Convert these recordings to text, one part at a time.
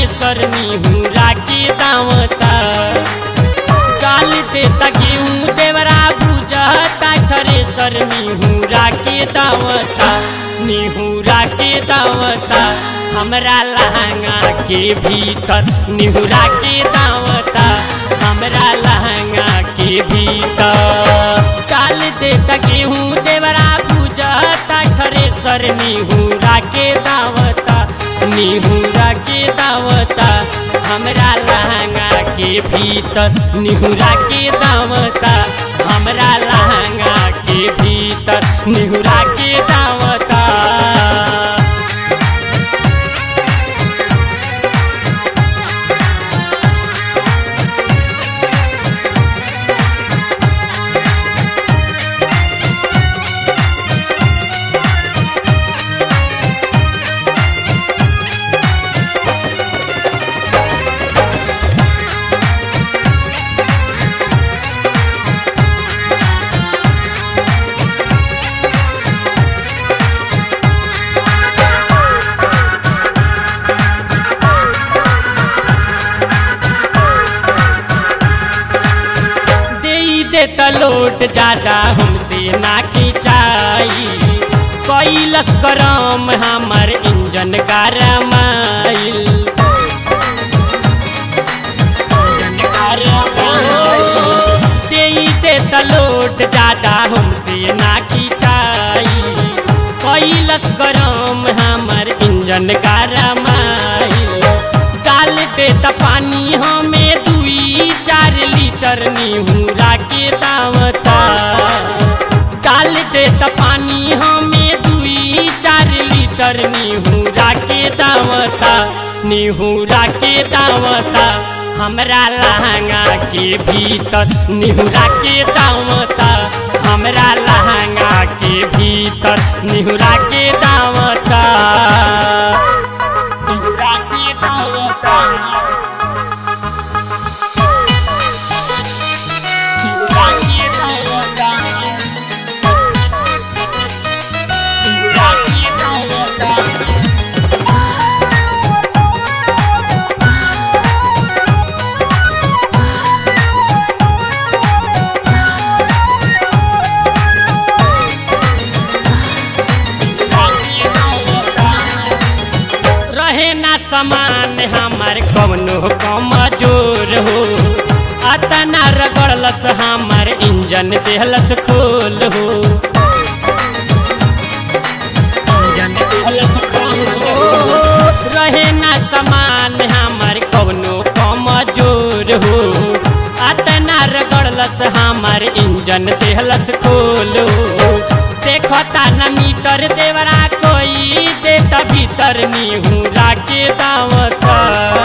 Thresher निहुरा के दावता डाल देता गेहूँ देवरा बुझता थरेसर निहुरा के दावता निहुरा के दावता हमरा लहंगा के भीतर निहुरा के दावता हमरा लहंगा के भीतर डाल देता गेहूँ देवरा बुझता थरेसर निहुरा के दावता निहुरा के दावता हमरा लहंगा के भीतर निहुरा के दावता हमरा लहंगा के भीतर निहुरा के दावता लोट ज्यादा हमसे ना खिंचाई कैलस गरम हमर इंजन गरमाइल देता लोट ज्यादा हमसे ना खिंचाई कैलस गरम हमर इंजन गरमाइल डाल देता पानी हमें 2-4 लीटर निहुरा के दावता डाल देता पानी हमें 2-4 लीटर निहुरा के दावता निहुरा के दावता हमरा लहंगा के भीतर निहुरा के दावता हमरा लहंगा के भीतर निहुरा के दावता निहुरा के दावता समान हमार कवनो कमजोर हो अतना रगड़लस हमार इंजन देहलस खोल हो इंजन देहलस खोल हो रहे ना समान हमार कवनो कमजोर हो अतना रगड़लस हमार इंजन देहलस खोल हो देखता न मीटर देवरा कोई देता भीतर निहुरा के दावता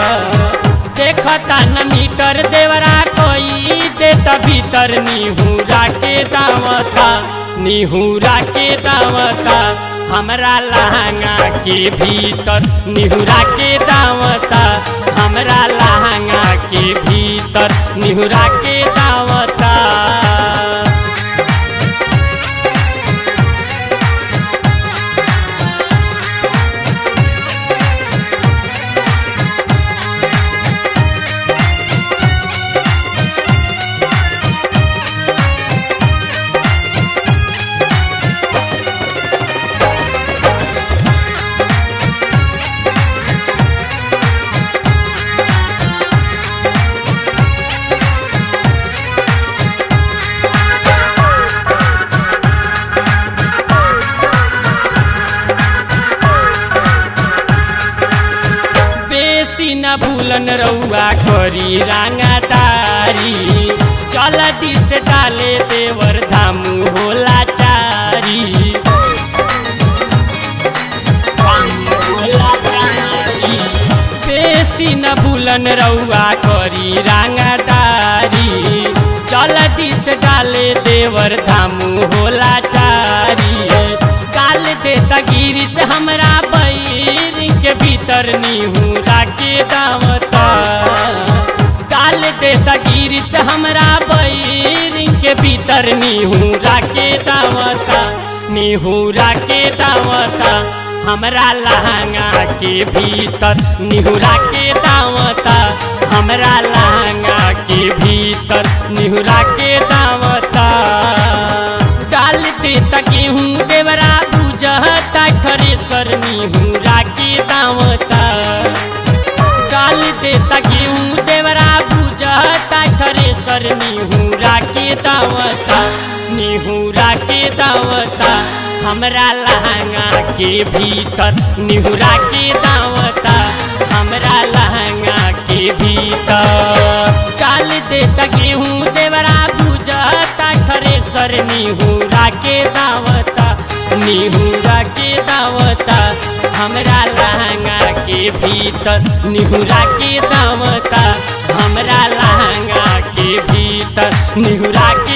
देखता न मीटर देवरा कोई देता भीतर निहुरा के दावता निहुरा के दावता हमरा लहंगा के भीतर निहुरा के दावता हमरा लहंगा के भीतर निहुरा के दावता न भूलन रउआ करी रांगादारी चलती से डाले देवर धामू होला चारी बेसी न भूलन रउआ करी रांगादारी चलती से डाले देवर धामू होला चारी काल देता गिरिश हमरा बैर के भीतर निहुरा के दावता डाल देता गिरिश हमरा बैर के भीतर निहुरा के दावता निहुरा के दावता हमरा लहंगा के भीतर निहुरा के दावता, हमरा लहंगा के भीतर निहुरा के दावता। डाल देता गेहूँ देवरा बुझता थ्रेसर निहुरा के दावता। डाल देता गेहूँ देवरा बुझता थ्रेसर निहुरा के दावता, निहुरा के दावता। हमरा लहंगा के भीतर निहुरा के दावता, हमरा लहंगा के भीतर। डाल देता गेहूँ देवरा बुझता थ्रेसर निहुरा के दावता, निहुरा के दावता। हमरा लहंगा के भीतर निहुरा के दावता, हमरा लहंगा के भीतर निहुरा